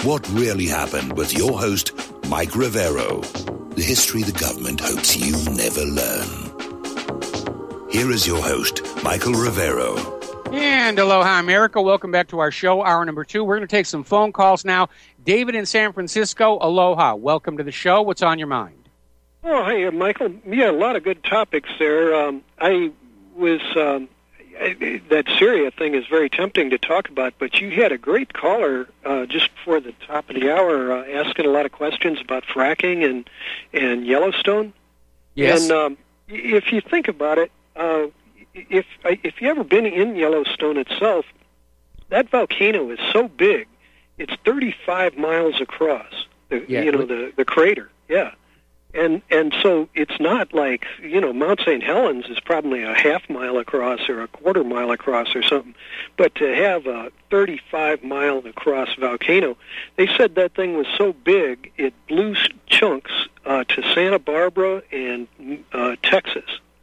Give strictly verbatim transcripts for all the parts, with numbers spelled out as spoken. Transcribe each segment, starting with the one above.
what really happened with your host, Mike Rivero. The history the government hopes you never learn. Here is your host, Michael Rivero. And aloha, America. Welcome back to our show, hour number two. We're going to take some phone calls now. David in San Francisco, aloha. Welcome to the show. What's on your mind? Oh, hey, uh, Michael. Yeah, a lot of good topics there. Um, I was... Um, I, that Syria thing is very tempting to talk about, but you had a great caller uh, just before the top of the hour uh, asking a lot of questions about fracking and, and Yellowstone. Yes. And um, if you think about it, uh, if if you ever been in Yellowstone itself, that volcano is so big, it's thirty-five miles across, the, yeah. you know, the, the crater. Yeah. And and so it's not like, you know, Mount Saint Helens is probably a half mile across or a quarter mile across or something. But to have a thirty-five mile across volcano, they said that thing was so big it blew chunks uh, to Santa Barbara and uh, Texas.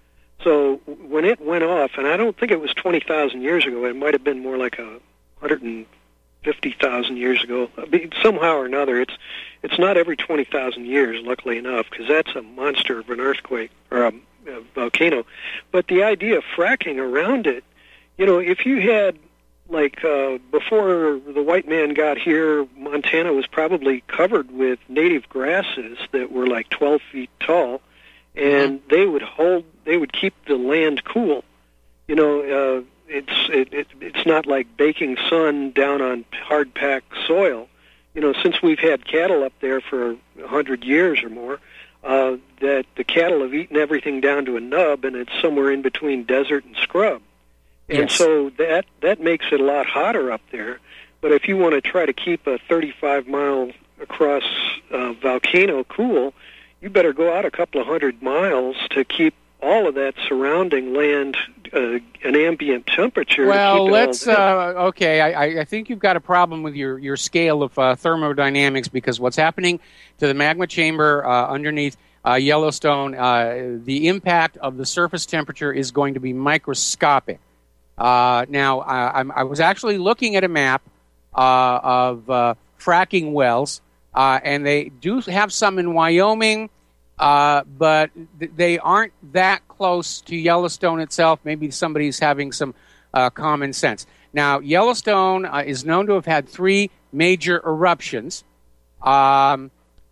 So when it went off, and I don't think it was twenty thousand years ago, it might have been more like a one hundred fifty thousand years ago. Somehow or another, it's it's not every twenty thousand years, luckily enough, because that's a monster of an earthquake or a, a volcano. But the idea of fracking around it, you know, if you had, like, uh, before the white man got here, Montana was probably covered with native grasses that were like twelve feet tall, and mm-hmm. they would hold, they would keep the land cool. You know, uh, it's it, it it's not like baking sun down on hard-packed soil. You know, since we've had cattle up there for a hundred years or more, uh, that the cattle have eaten everything down to a nub, and it's somewhere in between desert and scrub. And yes. so that that makes it a lot hotter up there. But if you want to try to keep a thirty-five mile across uh, volcano cool, you better go out a couple of hundred miles to keep all of that surrounding land uh, an ambient temperature. Well, to keep let's, it all uh, okay, I, I think you've got a problem with your, your scale of uh, thermodynamics, because what's happening to the magma chamber uh, underneath uh, Yellowstone, uh, the impact of the surface temperature is going to be microscopic. Uh, now, I, I'm, I was actually looking at a map uh, of uh, fracking wells, uh, and they do have some in Wyoming, Uh, but th- they aren't that close to Yellowstone itself. Maybe somebody's having some uh, common sense. Now, Yellowstone uh, is known to have had three major eruptions. Um,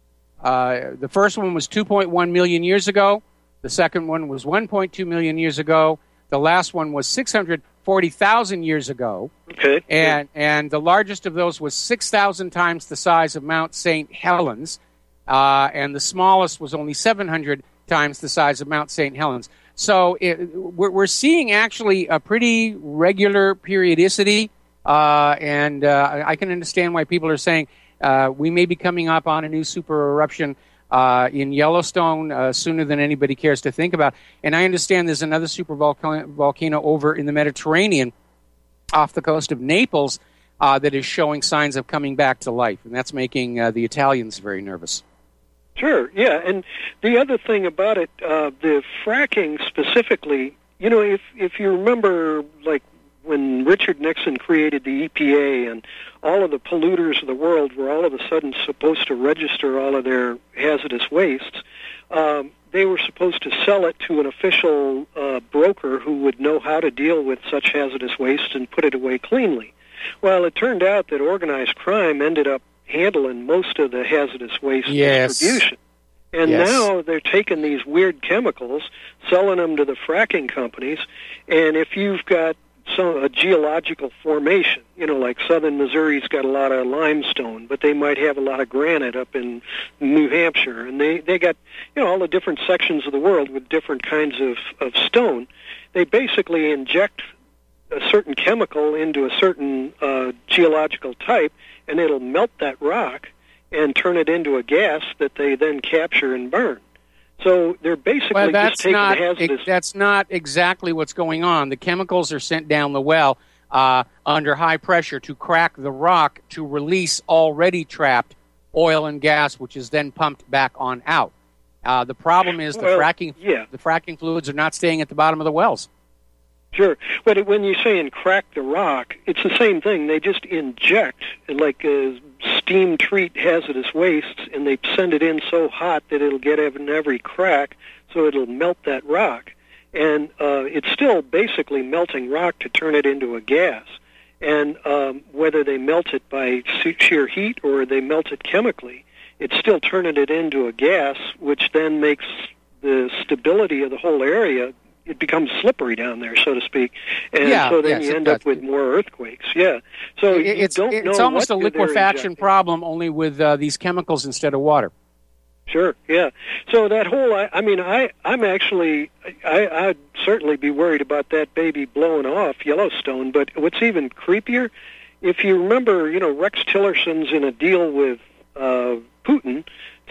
uh, the first one was two point one million years ago. The second one was one point two million years ago. The last one was six hundred forty thousand years ago. Okay. And, and the largest of those was six thousand times the size of Mount Saint Helens. Uh, and the smallest was only seven hundred times the size of Mount Saint Helens. So it, we're, we're seeing actually a pretty regular periodicity, uh, and uh, I can understand why people are saying uh, we may be coming up on a new super eruption uh, in Yellowstone uh, sooner than anybody cares to think about. And I understand there's another super volcano, volcano over in the Mediterranean off the coast of Naples uh, that is showing signs of coming back to life, and that's making uh, the Italians very nervous. Sure, yeah, and the other thing about it, uh, the fracking specifically, you know, if if you remember, like, when Richard Nixon created the E P A and all of the polluters of the world were all of a sudden supposed to register all of their hazardous wastes, um, they were supposed to sell it to an official uh, broker who would know how to deal with such hazardous waste and put it away cleanly. Well, it turned out that organized crime ended up handling most of the hazardous waste yes. distribution. And yes. now they're taking these weird chemicals, selling them to the fracking companies, and if you've got some a geological formation, you know, like southern Missouri's got a lot of limestone, but they might have a lot of granite up in New Hampshire, and they, they got, you know, all the different sections of the world with different kinds of, of stone. They basically inject a certain chemical into a certain uh, geological type, and it'll melt that rock and turn it into a gas that they then capture and burn. So they're basically well, that's just taking not, the hazardous... It, that's not exactly what's going on. The chemicals are sent down the well uh, under high pressure to crack the rock to release already trapped oil and gas, which is then pumped back on out. Uh, the problem is the well, fracking yeah. the fracking fluids are not staying at the bottom of the wells. Sure. But it, when you're saying crack the rock, it's the same thing. They just inject, like a steam treat hazardous wastes, and they send it in so hot that it'll get in every crack, so it'll melt that rock. And uh, it's still basically melting rock to turn it into a gas. And um, whether they melt it by sheer heat or they melt it chemically, it's still turning it into a gas, which then makes the stability of the whole area, it becomes slippery down there, so to speak, and yeah, so then yes, you end up with more earthquakes. Yeah, so it, you it's don't it's know almost what a liquefaction injecting. problem, only with uh, these chemicals instead of water. Sure, yeah. So that whole, I, I mean, I, I'm actually, I, I'd certainly be worried about that baby blowing off Yellowstone. But what's even creepier, if you remember, you know, Rex Tillerson's in a deal with uh, Putin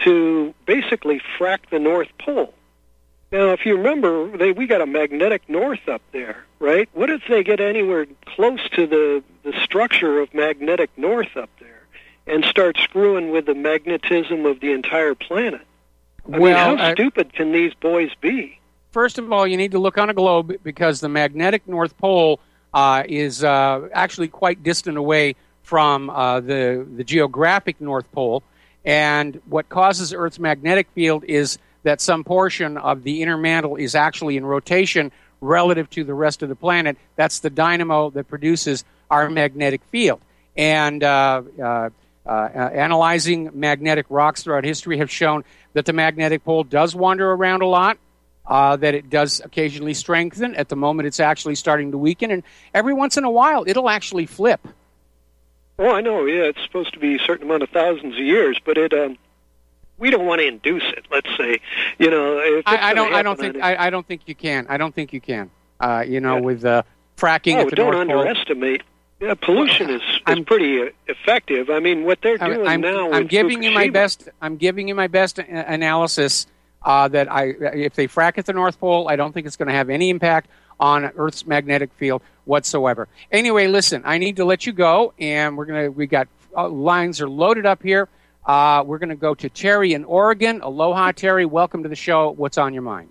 to basically frack the North Pole. Now, if you remember, they, we got a magnetic north up there, right? What if they get anywhere close to the, the structure of magnetic north up there and start screwing with the magnetism of the entire planet? I well, mean, how uh, stupid can these boys be? First of all, you need to look on a globe, because the magnetic North Pole uh, is uh, actually quite distant away from uh, the, the geographic North Pole. And what causes Earth's magnetic field is that some portion of the inner mantle is actually in rotation relative to the rest of the planet. That's the dynamo that produces our magnetic field. And uh, uh, uh, analyzing magnetic rocks throughout history have shown that the magnetic pole does wander around a lot, uh, that it does occasionally strengthen. At the moment, it's actually starting to weaken, and every once in a while, it'll actually flip. Oh, I know, yeah, it's supposed to be a certain amount of thousands of years, but it... Um we don't want to induce it. Let's say, you know, if it's I, I don't. I don't happen, think. I, I don't think you can. I don't think you can. Uh, you know, Yeah. with uh, fracking Oh, at the don't North Pole. underestimate. Yeah, pollution is, is I'm- pretty uh, effective. I mean, what they're doing I'm, now. I'm with giving you my Fukushima- best. I'm giving you my best a- analysis. Uh, that I, if they frack at the North Pole, I don't think it's going to have any impact on Earth's magnetic field whatsoever. Anyway, listen, I need to let you go, and we're gonna. We got uh, lines are loaded up here. Uh, we're going to go to Terry in Oregon. Aloha, Terry. Welcome to the show. What's on your mind?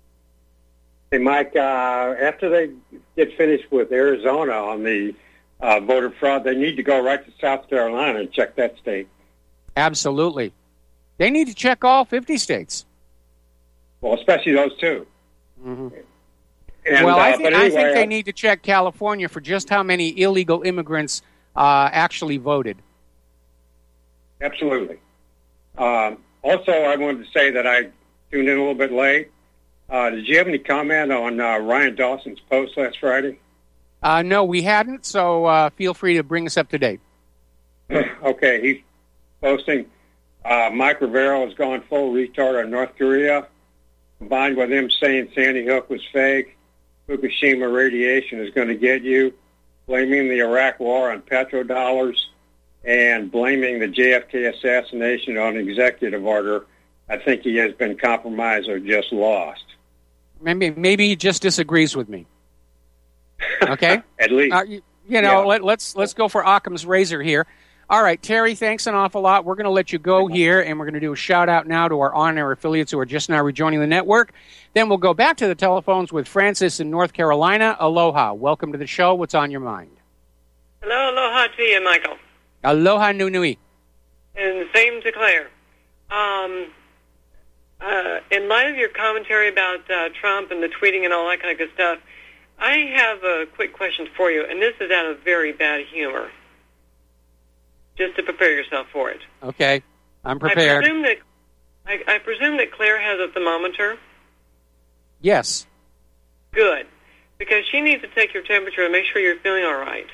Hey, Mike, uh, after they get finished with Arizona on the uh, voter fraud, they need to go right to South Carolina and check that state. Absolutely. They need to check all fifty states. Well, especially those two. Mm-hmm. And, well, I uh, think, but I anyway, think they need to check California for just how many illegal immigrants uh, actually voted. Absolutely. Um, also, I wanted to say that I tuned in a little bit late. Uh, did you have any comment on uh, Ryan Dawson's post last Friday? Uh, no, we hadn't, so uh, feel free to bring us up to date. Okay, he's posting, uh, Mike Rivero has gone full retard on North Korea, combined with him saying Sandy Hook was fake, Fukushima radiation is going to get you, blaming the Iraq war on petrodollars, and blaming the J F K assassination on executive order. I think he has been compromised or just lost. Maybe maybe he just disagrees with me. Okay? At least. Uh, you, you know, Yeah. let, let's let's go for Occam's razor here. All right, Terry, thanks an awful lot. We're going to let you go here, and we're going to do a shout-out now to our on-air affiliates who are just now rejoining the network. Then we'll go back to the telephones with Francis in North Carolina. Aloha. Welcome to the show. What's on your mind? Hello, aloha to you, Michael. Aloha nui. And same to Claire. Um, uh, in light of your commentary about uh, Trump and the tweeting and all that kind of good stuff, I have a quick question for you, and this is out of very bad humor, just to prepare yourself for it. Okay, I'm prepared. I presume that, I, I presume that Claire has a thermometer? Yes. Good, because she needs to take your temperature and make sure you're feeling all right.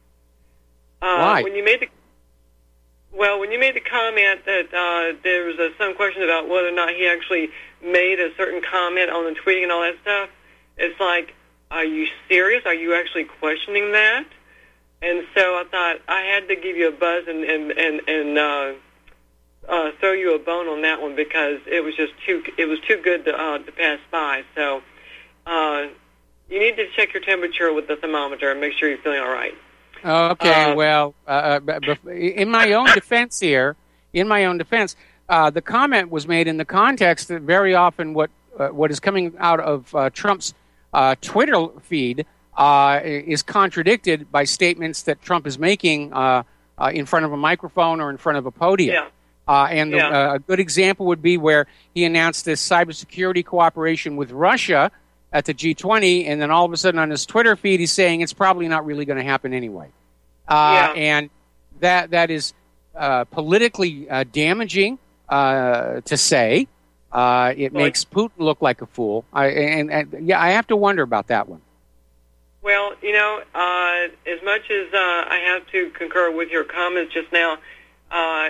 Uh, Why? When you made the Well, when you made the comment that uh, there was uh, some question about whether or not he actually made a certain comment on the tweeting and all that stuff, it's like, are you serious? Are you actually questioning that? And so I thought I had to give you a buzz and and and, and uh, uh, throw you a bone on that one, because it was just too it was too good to, uh, to pass by. So uh, you need to check your temperature with the thermometer and make sure you're feeling all right. Okay, Uh, well, uh, b- b- in my own defense here, in my own defense, uh, the comment was made in the context that very often what uh, what is coming out of uh, Trump's uh, Twitter feed uh, is contradicted by statements that Trump is making uh, uh, in front of a microphone or in front of a podium. Yeah. Uh, and the, yeah. uh, a good example would be where he announced this cybersecurity cooperation with Russia at the G twenty, and then all of a sudden on his Twitter feed he's saying it's probably not really going to happen anyway. Uh, yeah. And that that is uh, politically uh, damaging uh, to say. Uh, it well, makes Putin look like a fool. I, and, and yeah, I have to wonder about that one. Well, you know, uh, as much as uh, I have to concur with your comments just now, uh,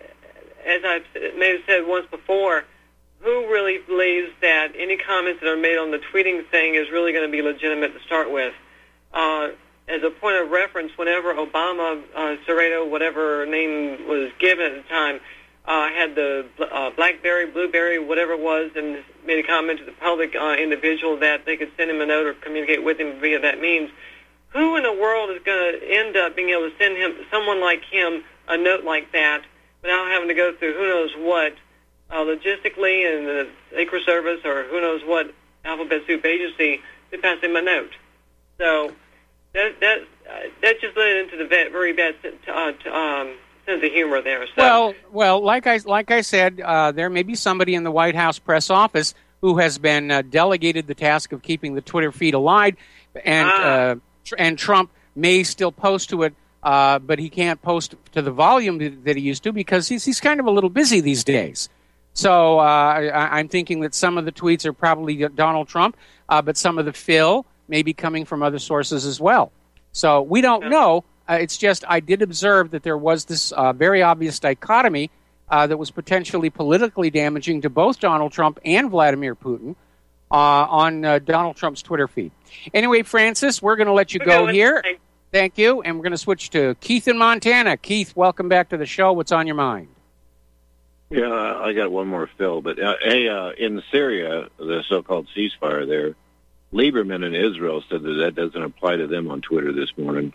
as I may have said once before, who really believes that any comments that are made on the tweeting thing is really going to be legitimate to start with? Uh, as a point of reference, whenever Obama, uh, Cerrado, whatever name was given at the time, uh, had the uh, BlackBerry, Blueberry, whatever it was, and made a comment to the public uh, individual that they could send him a note or communicate with him via that means, who in the world is going to end up being able to send him, someone like him, a note like that without having to go through who knows what, uh, logistically and the Secret Service or who knows what alphabet soup agency to pass him a note? So that that uh, that just led into the very bad uh, to, um, sense of humor there. So. Well, well, like I like I said, uh, there may be somebody in the White House press office who has been uh, delegated the task of keeping the Twitter feed alive, and ah. uh, tr- and Trump may still post to it. Uh, but he can't post to the volume that, that he used to because he's he's kind of a little busy these days. So uh, I, I'm thinking that some of the tweets are probably Donald Trump, uh, but some of the fill may be coming from other sources as well. So we don't know. Uh, it's just I did observe that there was this uh, very obvious dichotomy uh, that was potentially politically damaging to both Donald Trump and Vladimir Putin uh, on uh, Donald Trump's Twitter feed. Anyway, Francis, we're going to let you go here. Thank you, and we're going to switch to Keith in Montana. Keith, welcome back to the show. What's on your mind? Yeah, I got one more, Phil. But uh, hey, uh, in Syria, the so-called ceasefire there, Lieberman in Israel said that that doesn't apply to them on Twitter this morning.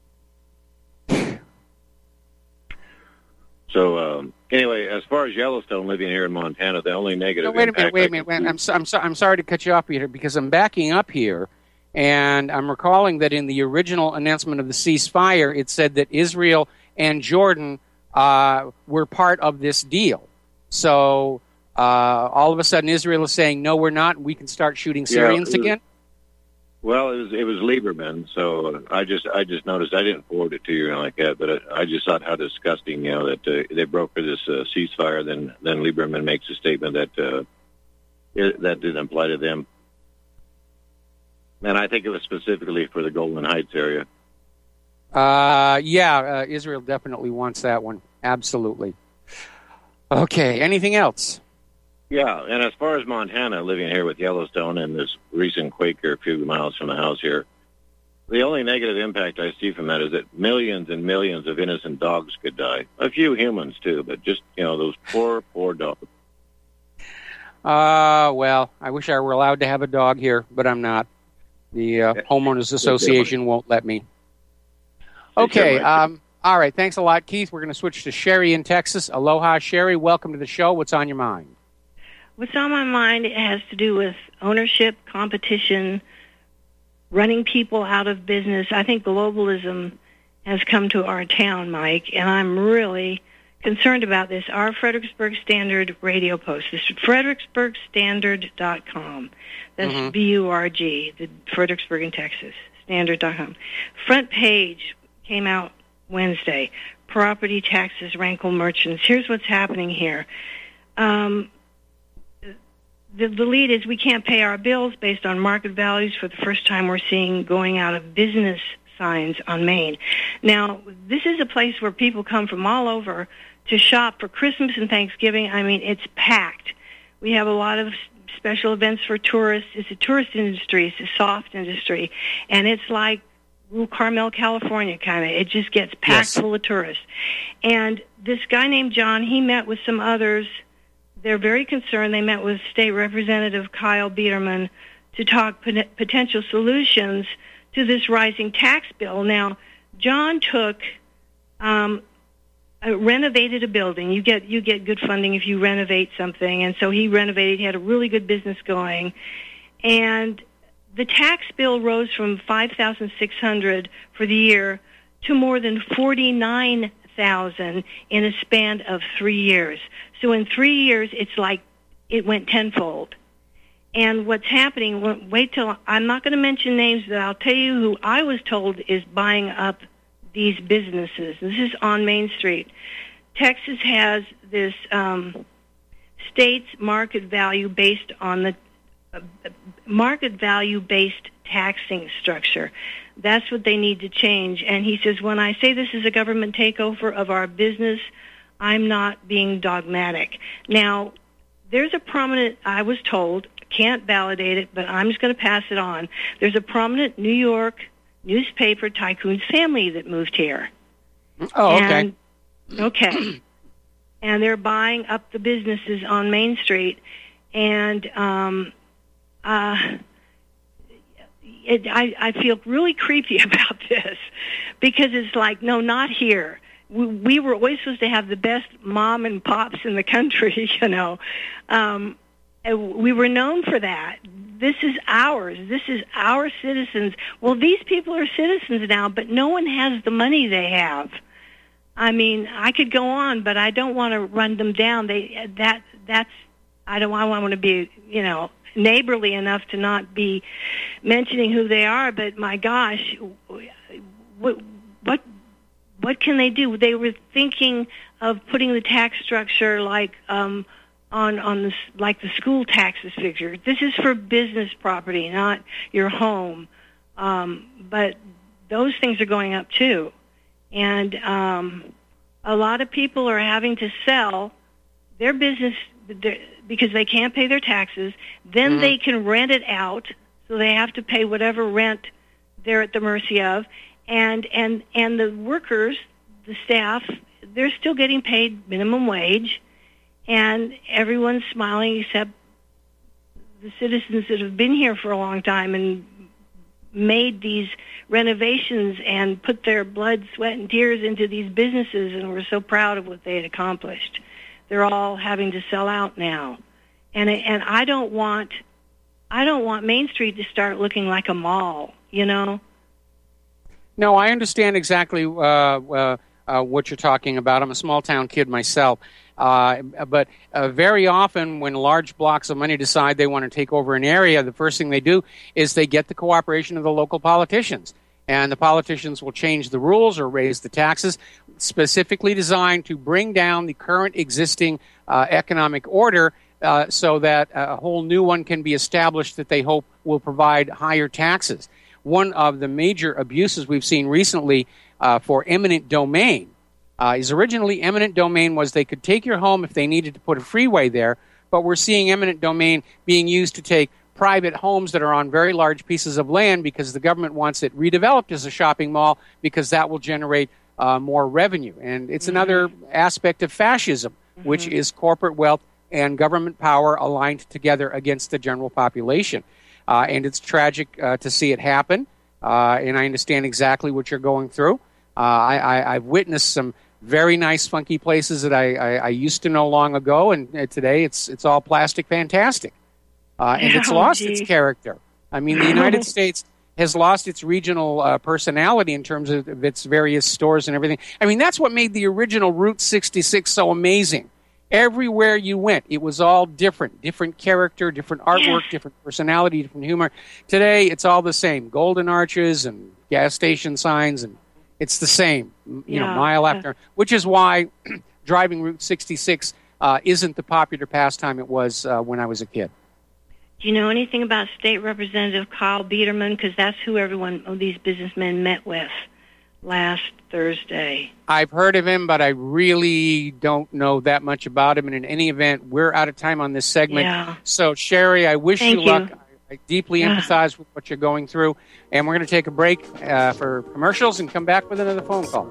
So um, anyway, as far as Yellowstone, living here in Montana, the only negative. No, wait a minute. Wait a minute. Wait, I'm so, I'm so, I'm sorry to cut you off, Peter, because I'm backing up here. And I'm recalling that in the original announcement of the ceasefire, it said that Israel and Jordan uh, were part of this deal. So uh, all of a sudden, Israel is saying, "No, we're not. We can start shooting Syrians yeah, was, again." Well, it was it was Lieberman. So I just I just noticed. I didn't forward it to you like that, but I, I just thought how disgusting, you know, that uh, they broke for this uh, ceasefire. Then then Lieberman makes a statement that uh, it, that didn't apply to them. And I think it was specifically for the Golden Heights area. Uh, yeah, uh, Israel definitely wants that one. Absolutely. Okay, anything else? Yeah, and as far as Montana, living here with Yellowstone and this recent quake here a few miles from the house here, the only negative impact I see from that is that millions and millions of innocent dogs could die. A few humans, too, but just, you know, those poor, poor dogs. Uh, well, I wish I were allowed to have a dog here, but I'm not. The uh, homeowners association won't let me. Okay. Um, all right. Thanks a lot, Keith. We're going to switch to Sherry in Texas. Aloha, Sherry. Welcome to the show. What's on your mind? What's on my mind, it has to do with ownership, competition, running people out of business. I think globalism has come to our town, Mike, and I'm really concerned about this. Our Fredericksburg Standard radio post. This is fredericksburg standard dot com. That's mm-hmm. B U R G, the Fredericksburg in Texas, standard dot com. Front page came out Wednesday. Property taxes rankle merchants. Here's what's happening here. Um, the, the lead is we can't pay our bills based on market values. For the first time, we're seeing going out of business signs on Main. Now, this is a place where people come from all over to shop for Christmas and Thanksgiving. I mean, it's packed. We have a lot of special events for tourists. It's a tourist industry. It's a soft industry. And it's like Carmel, California, kind of. It just gets packed yes. full of tourists. And this guy named John, he met with some others. They're very concerned. They met with State Representative Kyle Biederman to talk pot- potential solutions to this rising tax bill. Now, John took, um, uh, renovated a building. You get you get good funding if you renovate something, and so he renovated. He had a really good business going, and the tax bill rose from five thousand six hundred dollars for the year to more than forty-nine thousand dollars in a span of three years. So in three years, it's like it went tenfold. And what's happening, wait till, I'm not going to mention names, but I'll tell you who I was told is buying up these businesses. This is on Main Street. Texas has this um, state's market value based on the uh, market value based taxing structure. That's what they need to change. And he says, when I say this is a government takeover of our business, I'm not being dogmatic. Now, there's a prominent, I was told, can't validate it, but I'm just going to pass it on. There's a prominent New York newspaper tycoon's family that moved here. Oh, okay. And, okay. And they're buying up the businesses on Main Street. And um, uh, it, I, I feel really creepy about this because it's like, no, not here. We, we were always supposed to have the best mom and pops in the country, you know. Um, we were known for that. This is ours. This is our citizens. Well, these people are citizens now, but no one has the money they have. I mean, I could go on, but I don't want to run them down. They that that's I don't I want to be, you know, neighborly enough to not be mentioning who they are, but my gosh, what what what can they do? They were thinking of putting the tax structure like um on on this, like the school taxes figure. This is for business property, not your home. Um, but those things are going up too, and um, a lot of people are having to sell their business because they can't pay their taxes. Then mm-hmm. they can rent it out, so they have to pay whatever rent they're at the mercy of, and and and the workers, the staff, they're still getting paid minimum wage. And everyone's smiling except the citizens that have been here for a long time and made these renovations and put their blood, sweat, and tears into these businesses and were so proud of what they had accomplished. They're all having to sell out now. And and I don't want I don't want Main Street to start looking like a mall, you know? No, I understand exactly uh, uh, uh, what you're talking about. I'm a small-town kid myself. Uh, but uh, very often when large blocks of money decide they want to take over an area, the first thing they do is they get the cooperation of the local politicians. And the politicians will change the rules or raise the taxes, specifically designed to bring down the current existing uh, economic order uh, so that a whole new one can be established that they hope will provide higher taxes. One of the major abuses we've seen recently uh, for eminent domain Uh, is originally eminent domain was they could take your home if they needed to put a freeway there, but we're seeing eminent domain being used to take private homes that are on very large pieces of land because the government wants it redeveloped as a shopping mall because that will generate uh, more revenue. And it's mm-hmm. another aspect of fascism, mm-hmm. which is corporate wealth and government power aligned together against the general population. Uh, and it's tragic uh, to see it happen, uh, and I understand exactly what you're going through. Uh, I, I, I've witnessed some very nice, funky places that I, I, I used to know long ago, and uh, today it's it's all plastic fantastic. Uh, and it's oh, lost gee. its character. I mean, the United States has lost its regional uh, personality in terms of, of its various stores and everything. I mean, that's what made the original Route sixty-six so amazing. Everywhere you went, it was all different, different character, different artwork, yeah. different personality, different humor. Today, it's all the same. Golden arches and gas station signs, and it's the same, you yeah. know, mile after, which is why driving Route sixty-six uh, isn't the popular pastime it was uh, when I was a kid. Do you know anything about State Representative Kyle Biederman? Because that's who everyone, oh, these businessmen met with last Thursday. I've heard of him, but I really don't know that much about him. And in any event, we're out of time on this segment. Yeah. So, Sherry, I wish Thank you you. luck. I deeply Yeah. empathize with what you're going through. And we're going to take a break uh, for commercials and come back with another phone call.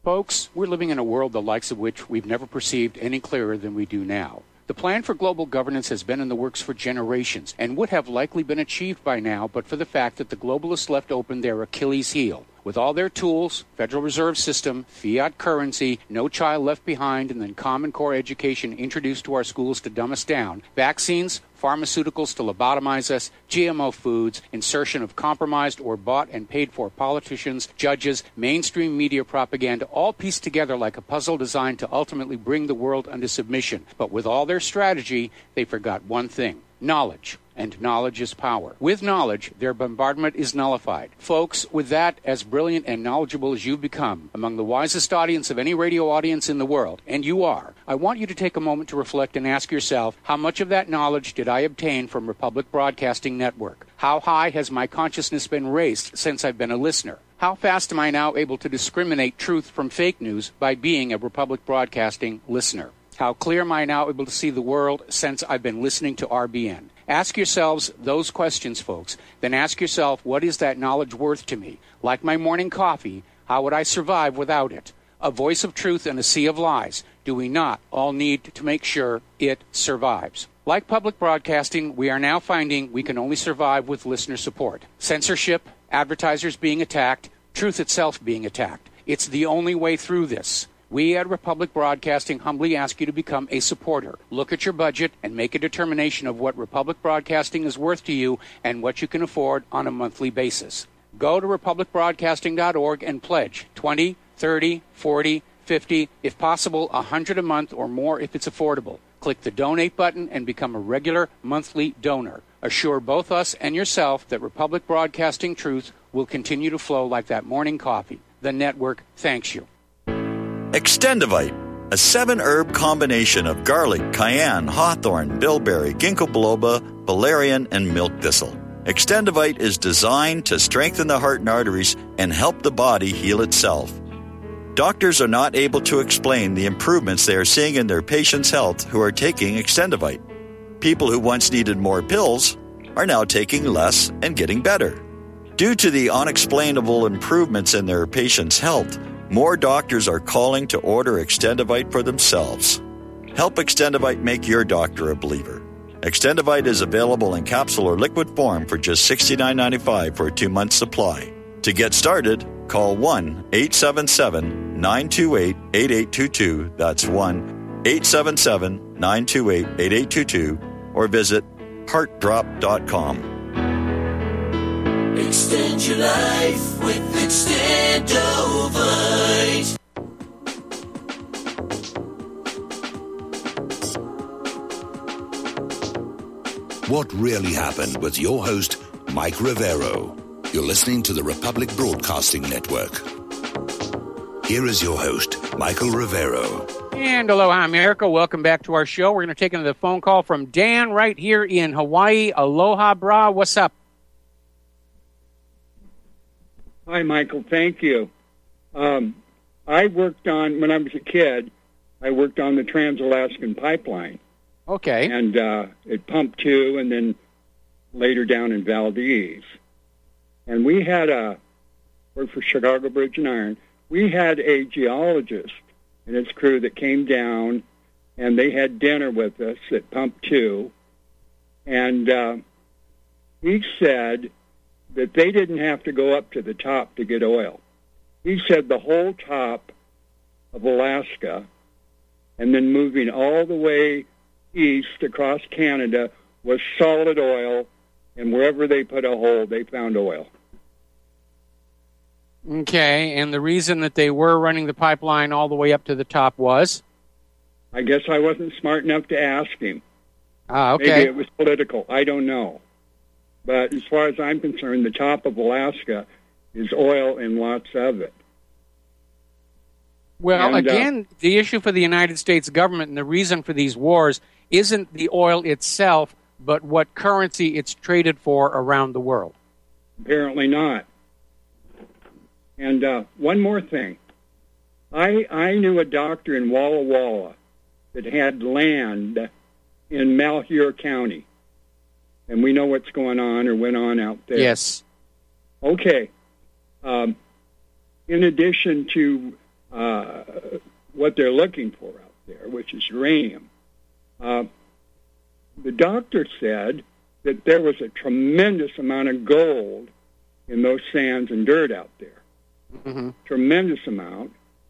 Folks, we're living in a world the likes of which we've never perceived any clearer than we do now. The plan for global governance has been in the works for generations and would have likely been achieved by now but for the fact that the globalists left open their Achilles heel. With all their tools, Federal Reserve System, fiat currency, no child left behind, and then Common Core education introduced to our schools to dumb us down, vaccines, pharmaceuticals to lobotomize us, G M O foods, insertion of compromised or bought and paid for politicians, judges, mainstream media propaganda, all pieced together like a puzzle designed to ultimately bring the world under submission. But with all their strategy, they forgot one thing: knowledge. And knowledge is power. With knowledge, their bombardment is nullified. Folks, with that, as brilliant and knowledgeable as you've become, among the wisest audience of any radio audience in the world, and you are, I want you to take a moment to reflect and ask yourself, how much of that knowledge did I obtain from Republic Broadcasting Network? How high has my consciousness been raised since I've been a listener? How fast am I now able to discriminate truth from fake news by being a Republic Broadcasting listener? How clear am I now able to see the world since I've been listening to R B N? Ask yourselves those questions, folks. Then ask yourself, what is that knowledge worth to me? Like my morning coffee, how would I survive without it? A voice of truth in a sea of lies. Do we not all need to make sure it survives? Like public broadcasting, we are now finding we can only survive with listener support. Censorship, advertisers being attacked, truth itself being attacked. It's the only way through this. We at Republic Broadcasting humbly ask you to become a supporter. Look at your budget and make a determination of what Republic Broadcasting is worth to you and what you can afford on a monthly basis. Go to republic broadcasting dot org and pledge twenty, thirty, forty, fifty, if possible one hundred a month or more if it's affordable. Click the donate button and become a regular monthly donor. Assure both us and yourself that Republic Broadcasting truth will continue to flow like that morning coffee. The network thanks you. Extendivite, a seven-herb combination of garlic, cayenne, hawthorn, bilberry, ginkgo biloba, valerian, and milk thistle. Extendivite is designed to strengthen the heart and arteries and help the body heal itself. Doctors are not able to explain the improvements they are seeing in their patients' health who are taking Extendivite. People who once needed more pills are now taking less and getting better. Due to the unexplainable improvements in their patients' health, more doctors are calling to order Extendivite for themselves. Help Extendivite make your doctor a believer. Extendivite is available in capsule or liquid form for just sixty-nine ninety-five for a two-month supply. To get started, call one eight seven seven, nine two eight, eight eight two two. That's one eight seven seven, nine two eight, eight eight two two. Or visit heart drop dot com. Extend your life with Extendovite. What really happened with your host, Mike Rivero. You're listening to the Republic Broadcasting Network. Here is your host, Michael Rivero. And aloha, America. Welcome back to our show. We're going to take another phone call from Dan right here in Hawaii. Aloha, brah. What's up? Hi, Michael. Thank you. Um, I worked on, when I was a kid, I worked on the Trans-Alaskan Pipeline. Okay. And uh, at Pump two and then later down in Valdez. And we had a, worked for Chicago Bridge and Iron, we had a geologist and his crew that came down, and they had dinner with us at Pump two. And uh, he said that they didn't have to go up to the top to get oil. He said the whole top of Alaska and then moving all the way east across Canada was solid oil, and wherever they put a hole, they found oil. Okay, and the reason that they were running the pipeline all the way up to the top was? I guess I wasn't smart enough to ask him. Ah, okay. Maybe it was political. I don't know. But as far as I'm concerned, the top of Alaska is oil and lots of it. Well, and, again, uh, the issue for the United States government and the reason for these wars isn't the oil itself, but what currency it's traded for around the world. Apparently not. And uh, one more thing. I I knew a doctor in Walla Walla that had land in Malheur County. And we know what's going on or went on out there. Yes. Okay. Um, in addition to uh, what they're looking for out there, which is uranium. Uh, the doctor said that there was a tremendous amount of gold in those sands and dirt out there. Mm-hmm. Tremendous amount.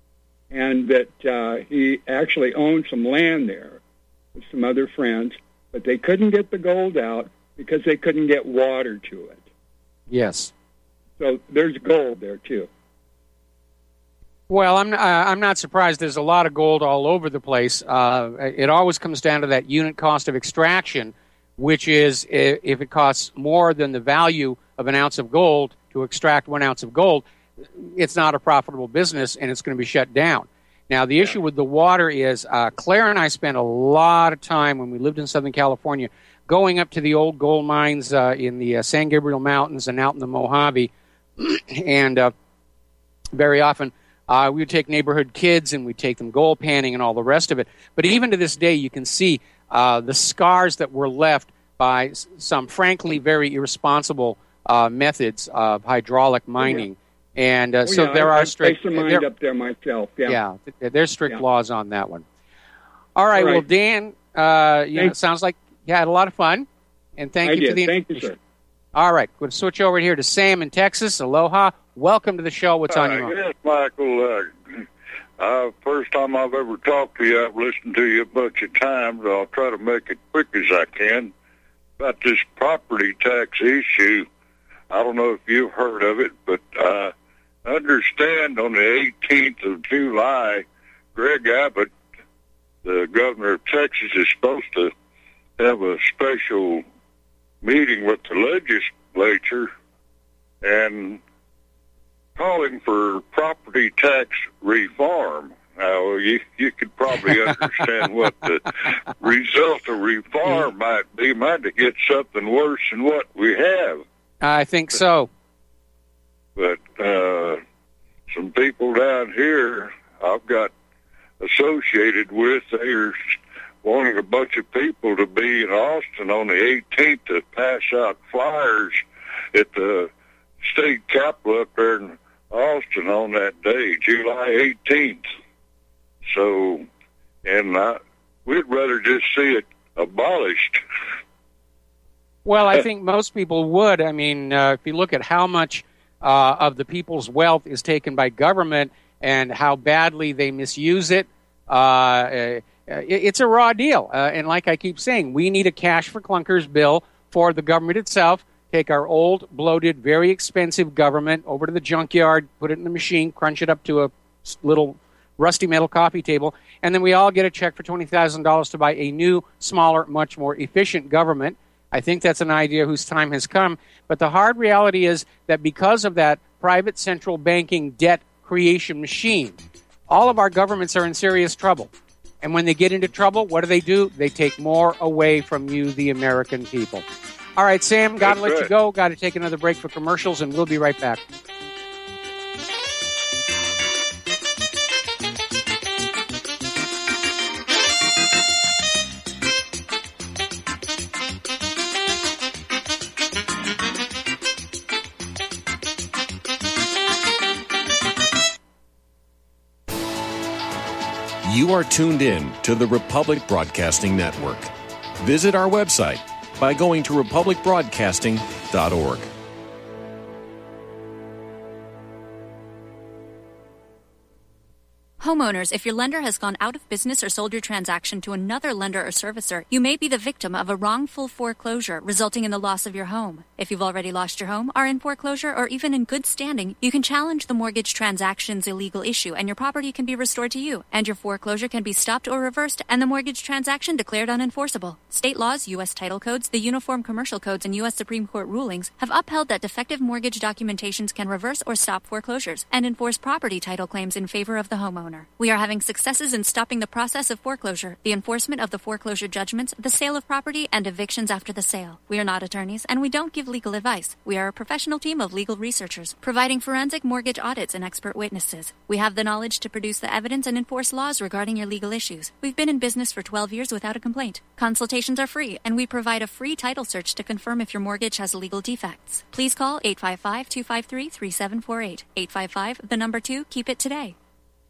And that uh, he actually owned some land there with some other friends, but they couldn't get the gold out because they couldn't get water to it. Yes. So there's gold there, too. Well, I'm uh, I'm not surprised. There's a lot of gold all over the place. Uh, it always comes down to that unit cost of extraction, which is if it costs more than the value of an ounce of gold to extract one ounce of gold, it's not a profitable business, and it's going to be shut down. Now, the issue with the water is uh, Claire and I spent a lot of time when we lived in Southern California going up to the old gold mines uh, in the uh, San Gabriel Mountains and out in the Mojave, and uh, very often uh, we would take neighborhood kids and we'd take them gold panning and all the rest of it. But even to this day, you can see uh, the scars that were left by s- some, frankly, very irresponsible uh, methods of hydraulic mining. Oh, And uh, oh, so yeah, there I, are strict. I mind there, up there myself. Yeah, yeah th- there's strict yeah. laws on that one. All right, All right. well, Dan, uh, you know, it sounds like you had a lot of fun, and thank I you did. for the Thank you, information. sir. All right, we'll switch over here to Sam in Texas. Aloha, welcome to the show. What's on Uh, your mind? Yes, Michael. Uh, uh, first time I've ever talked to you. I've listened to you a bunch of times. I'll try to make it quick as I can. About this property tax issue, I don't know if you've heard of it, but uh, understand on the eighteenth of July, Greg Abbott, the governor of Texas, is supposed to have a special meeting with the legislature and calling for property tax reform. Now, you, you could probably understand what the result of reform might be. Might to get something worse than what we have. I think so. But uh, some people down here I've got associated with, they're wanting a bunch of people to be in Austin on the eighteenth to pass out flyers at the state capitol up there in Austin on that day, July eighteenth. So, and I, we'd rather just see it abolished. Well, I think most people would. I mean, uh, if you look at how much uh, of the people's wealth is taken by government and how badly they misuse it, uh, uh, it's a raw deal. Uh, and like I keep saying, we need a cash for clunkers bill for the government itself. Take our old, bloated, very expensive government over to the junkyard, put it in the machine, crunch it up to a little rusty metal coffee table, and then we all get a check for twenty thousand dollars to buy a new, smaller, much more efficient government. I think that's an idea whose time has come. But the hard reality is that because of that private central banking debt creation machine, all of our governments are in serious trouble. And when they get into trouble, what do they do? They take more away from you, the American people. All right, Sam, got to let you go. Got to take another break for commercials, and we'll be right back. You are tuned in to the Republic Broadcasting Network. Visit our website by going to republic broadcasting dot org. Homeowners, if your lender has gone out of business or sold your transaction to another lender or servicer, you may be the victim of a wrongful foreclosure resulting in the loss of your home. If you've already lost your home, are in foreclosure, or even in good standing, you can challenge the mortgage transaction's illegal issue and your property can be restored to you, and your foreclosure can be stopped or reversed and the mortgage transaction declared unenforceable. State laws, U S title codes, the Uniform Commercial Codes, and U S Supreme Court rulings have upheld that defective mortgage documentations can reverse or stop foreclosures and enforce property title claims in favor of the homeowner. We are having successes in stopping the process of foreclosure, the enforcement of the foreclosure judgments, the sale of property, and evictions after the sale. We are not attorneys, and we don't give legal advice. We are a professional team of legal researchers, providing forensic mortgage audits and expert witnesses. We have the knowledge to produce the evidence and enforce laws regarding your legal issues. We've been in business for twelve years without a complaint. Consultations are free, and we provide a free title search to confirm if your mortgage has legal defects. Please call eight five five, two five three, three seven four eight. eight five five, the number two, keep it today.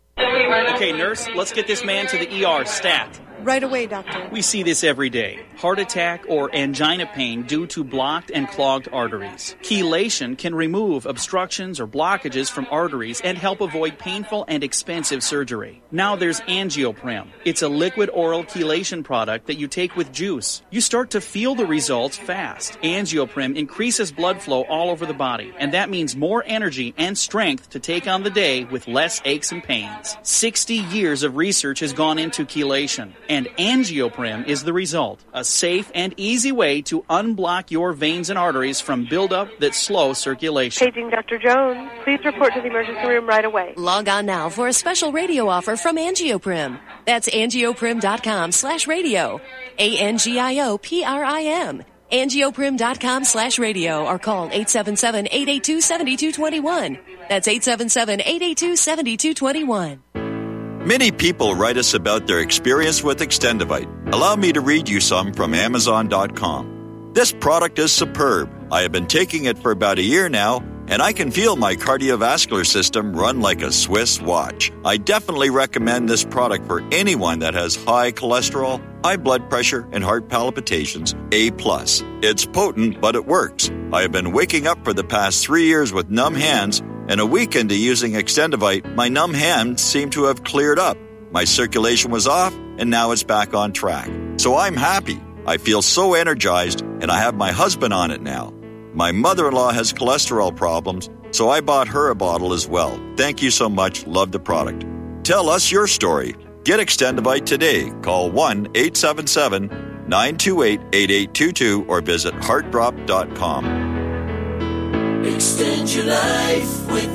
Okay, nurse, let's get this man to the E R stat. Right away, doctor. We see this every day. Heart attack or angina pain due to blocked and clogged arteries. Chelation can remove obstructions or blockages from arteries and help avoid painful and expensive surgery. Now there's Angioprim. It's a liquid oral chelation product that you take with juice. You start to feel the results fast. Angioprim increases blood flow all over the body, and that means more energy and strength to take on the day with less aches and pains. sixty years of research has gone into chelation. And Angioprim is the result. A safe and easy way to unblock your veins and arteries from buildup that slow circulation. Paging Doctor Jones. Please report to the emergency room right away. Log on now for a special radio offer from Angioprim. That's angioprim.com slash radio. A N G I O P R I M. angioprim.com slash radio or call eight seven seven, eight eight two, seven two two one. That's eight seven seven, eight eight two, seven two two one. Many people write us about their experience with Extendivite. Allow me to read you some from Amazon dot com. This product is superb. I have been taking it for about a year now, and I can feel my cardiovascular system run like a Swiss watch. I definitely recommend this product for anyone that has high cholesterol, high blood pressure, and heart palpitations, A plus. It's potent, but it works. I have been waking up for the past three years with numb hands, and a week into using Extendivite, my numb hands seem to have cleared up. My circulation was off, and now it's back on track. So I'm happy. I feel so energized, and I have my husband on it now. My mother-in-law has cholesterol problems, so I bought her a bottle as well. Thank you so much. Love the product. Tell us your story. Get Extendivite today. Call one eight seven seven, nine two eight, eight eight two two or visit heart drop dot com. Extend your life with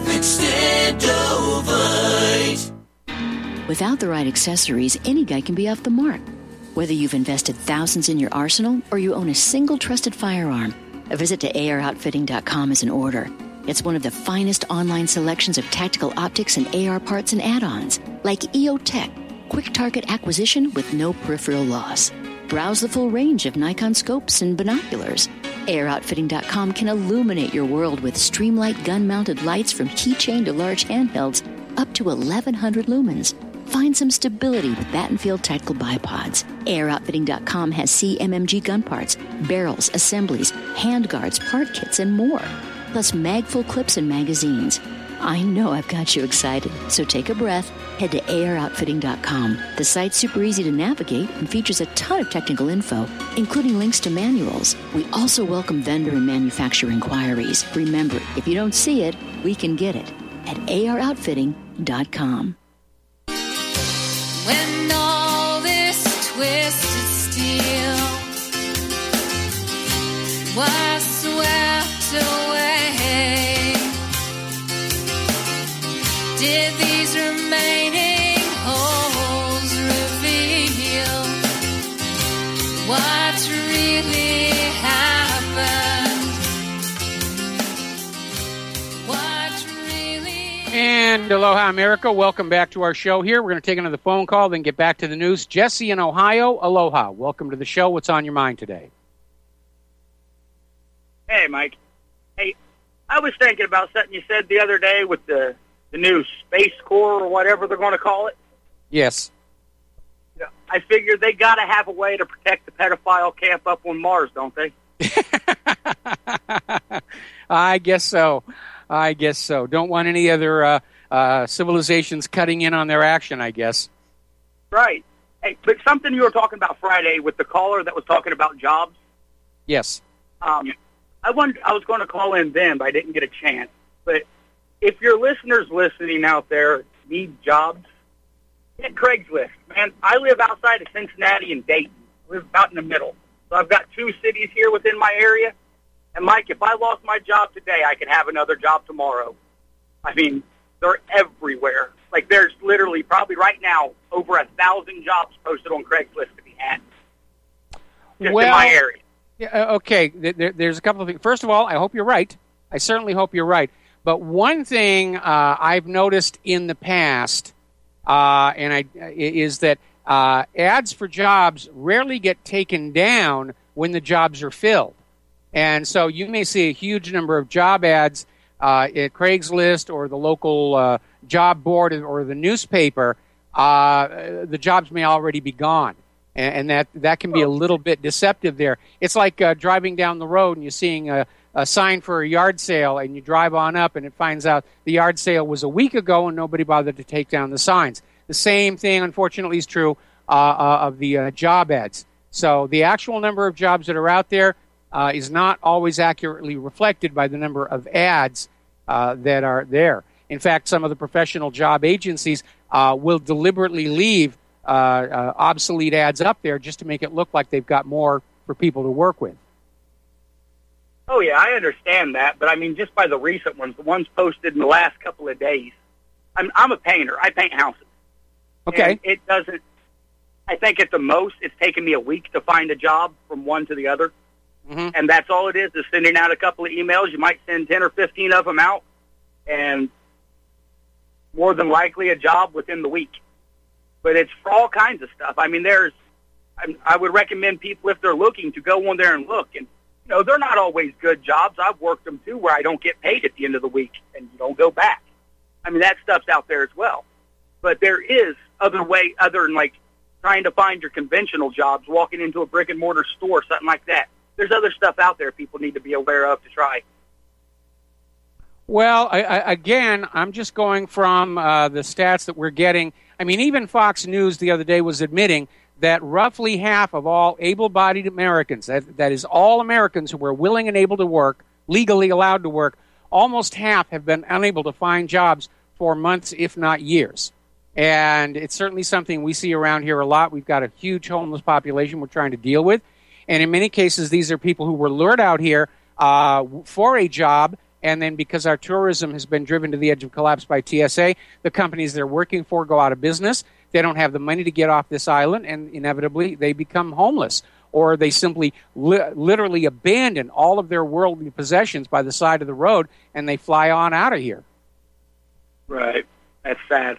Extendovite. Without the right accessories, any guy can be off the mark. Whether you've invested thousands in your arsenal or you own a single trusted firearm, a visit to A R outfitting dot com is in order. It's one of the finest online selections of tactical optics and A R parts and add-ons, like E O Tech, quick target acquisition with no peripheral loss. Browse the full range of Nikon scopes and binoculars. A R outfitting dot com can illuminate your world with Streamlight gun-mounted lights from keychain to large handhelds up to eleven hundred lumens. Find some stability with Battenfield tactical bipods. A R outfitting dot com has C M M G gun parts, barrels, assemblies, handguards, part kits, and more. Plus mag-full clips and magazines. I know I've got you excited, so take a breath. Head to A R outfitting dot com. The site's super easy to navigate and features a ton of technical info, including links to manuals. We also welcome vendor and manufacturer inquiries. Remember, if you don't see it, we can get it at A R outfitting dot com. When all this twisted steel was swept away, did these remaining holes reveal what really happened? What really And aloha, America. Welcome back to our show here. We're going to take another phone call, then get back to the news. Jesse in Ohio, aloha. Welcome to the show. What's on your mind today? Hey, Mike. Hey, I was thinking about something you said the other day with the, the new Space Corps or whatever they're going to call it. Yes. Yeah, I figured they got to have a way to protect the pedophile camp up on Mars, don't they? I guess so. I guess so. Don't want any other uh, uh, civilizations cutting in on their action, I guess. Right. Hey, but something you were talking about Friday with the caller that was talking about jobs. Yes. Um, I wanted, I was going to call in then, but I didn't get a chance. But if your listeners listening out there need jobs, get Craigslist. Man, I live outside of Cincinnati and Dayton. I live about in the middle. So I've got two cities here within my area. And, Mike, if I lost my job today, I could have another job tomorrow. I mean, they're everywhere. Like, there's literally probably right now over a thousand jobs posted on Craigslist to be had. Just well, in my area. Yeah, okay, there, there's a couple of things. First of all, I hope you're right. I certainly hope you're right. But one thing uh, I've noticed in the past uh, and I, is that uh, ads for jobs rarely get taken down when the jobs are filled. And so you may see a huge number of job ads uh, at Craigslist or the local uh, job board or the newspaper, uh, the jobs may already be gone. And, and that, that can be a little bit deceptive there. It's like uh, driving down the road and you're seeing a, a sign for a yard sale, and you drive on up and it finds out the yard sale was a week ago and nobody bothered to take down the signs. The same thing, unfortunately, is true uh, uh, of the uh, job ads. So the actual number of jobs that are out there uh, is not always accurately reflected by the number of ads uh, that are there. In fact, some of the professional job agencies uh, will deliberately leave uh, uh, obsolete ads up there just to make it look like they've got more for people to work with. Oh, yeah, I understand that. But, I mean, just by the recent ones, the ones posted in the last couple of days, I'm, I'm a painter. I paint houses. Okay. And it doesn't, I think at the most it's taken me a week to find a job from one to the other. Mm-hmm. And that's all it is, is sending out a couple of emails. You might send ten or fifteen of them out, and more than likely a job within the week. But it's for all kinds of stuff. I mean, there's, I, I would recommend people, if they're looking, to go on there and look. And, you know, they're not always good jobs. I've worked them, too, where I don't get paid at the end of the week, and you don't go back. I mean, that stuff's out there as well. But there is other way, other than, like, trying to find your conventional jobs, walking into a brick-and-mortar store, something like that. There's other stuff out there people need to be aware of to try. Well, I, I, again, I'm just going from uh, the stats that we're getting. I mean, even Fox News the other day was admitting that roughly half of all able-bodied Americans, that, that is all Americans who are willing and able to work, legally allowed to work, almost half have been unable to find jobs for months, if not years. And it's certainly something we see around here a lot. We've got a huge homeless population we're trying to deal with. And in many cases, these are people who were lured out here uh, for a job, and then because our tourism has been driven to the edge of collapse by T S A, the companies they're working for go out of business. They don't have the money to get off this island, and inevitably they become homeless. Or they simply li- literally abandon all of their worldly possessions by the side of the road, and they fly on out of here. Right. That's sad.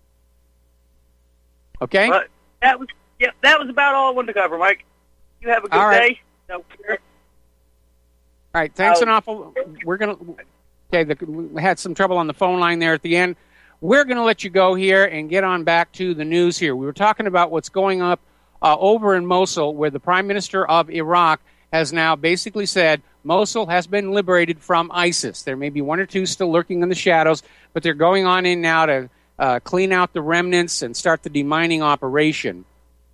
Okay? But that was, yeah, that was about all I wanted to cover, Mike. You have a good all right. day. No, all right, thanks uh, an awful. We're gonna. Okay, the, we had some trouble on the phone line there at the end. We're going to let you go here and get on back to the news here. We were talking about what's going up uh, over in Mosul, where the Prime Minister of Iraq has now basically said Mosul has been liberated from ISIS. There may be one or two still lurking in the shadows, but they're going on in now to uh, clean out the remnants and start the demining operation.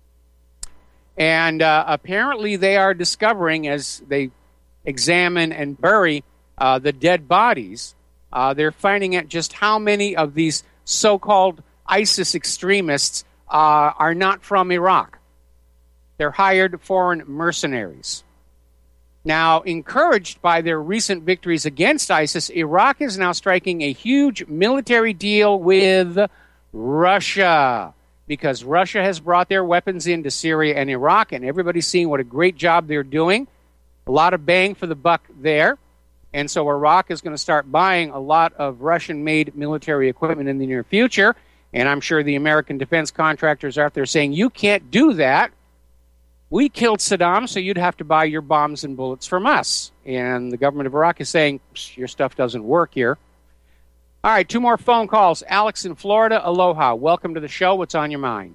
And uh, apparently they are discovering, as they examine and bury uh, the dead bodies, uh, they're finding out just how many of these so-called ISIS extremists uh, are not from Iraq. They're hired foreign mercenaries. Now, encouraged by their recent victories against ISIS, Iraq is now striking a huge military deal with Russia, because Russia has brought their weapons into Syria and Iraq, and everybody's seeing what a great job they're doing. A lot of bang for the buck there. And so Iraq is going to start buying a lot of Russian-made military equipment in the near future. And I'm sure the American defense contractors are out there saying, you can't do that. We killed Saddam, so you'd have to buy your bombs and bullets from us. And the government of Iraq is saying, your stuff doesn't work here. All right, two more phone calls. Alex in Florida, aloha. Welcome to the show. What's on your mind?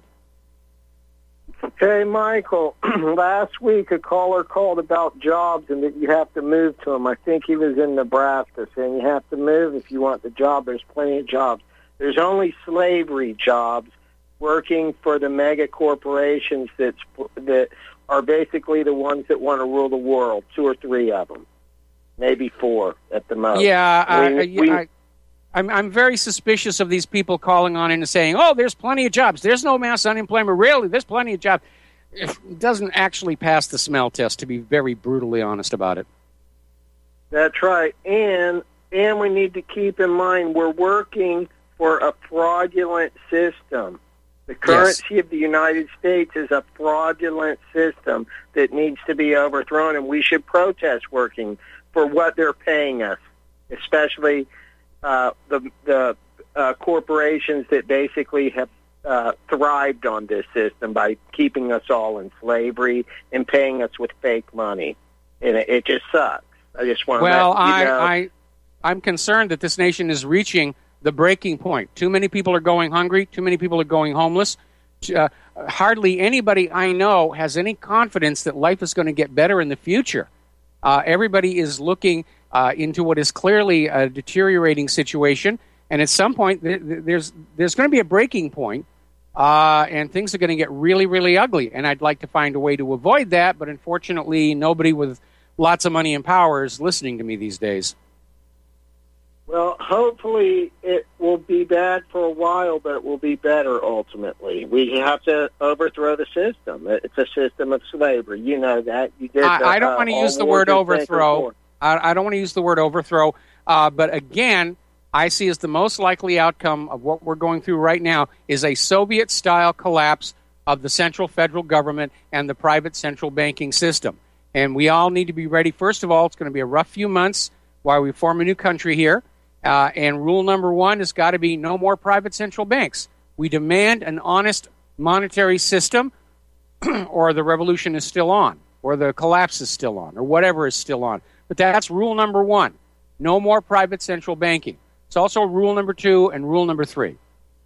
Hey, Michael. Last week a caller called about jobs and that you have to move to them. I think he was in Nebraska, saying you have to move if you want the job. There's plenty of jobs. There's only slavery jobs, working for the mega corporations that's, that are basically the ones that want to rule the world, two or three of them, maybe four at the most. Yeah, I, we, I, we, I, I'm, I'm very suspicious of these people calling on in and saying, oh, there's plenty of jobs. There's no mass unemployment. Really, there's plenty of jobs. It doesn't actually pass the smell test, to be very brutally honest about it. That's right. And, and we need to keep in mind we're working for a fraudulent system. The currency yes. of the United States is a fraudulent system that needs to be overthrown, and we should protest working for what they're paying us, especially uh, the the uh, corporations that basically have uh, thrived on this system by keeping us all in slavery and paying us with fake money. And it, it just sucks. I just want well, to let you I, know. I, I'm concerned that this nation is reaching the breaking point. Too many people are going hungry. Too many people are going homeless. Uh, hardly anybody I know has any confidence that life is going to get better in the future. Uh, everybody is looking uh, into what is clearly a deteriorating situation, and at some point th- th- there's there's going to be a breaking point, uh, and things are going to get really, really ugly. And I'd like to find a way to avoid that, but unfortunately, nobody with lots of money and power is listening to me these days. Well, hopefully it will be bad for a while, but it will be better ultimately. We have to overthrow the system. It's a system of slavery. You know that. You did. I, the, I don't uh, want to all use the wars word and overthrow. War. I, I don't want to use the word overthrow. Uh, but again, I see as the most likely outcome of what we're going through right now is a Soviet-style collapse of the central federal government and the private central banking system. And we all need to be ready. First of all, it's going to be a rough few months while we form a new country here. Uh, and rule number one has got to be no more private central banks. We demand an honest monetary system, or the revolution is still on, or the collapse is still on, or whatever is still on. But that's rule number one. No more private central banking. It's also rule number two and rule number three.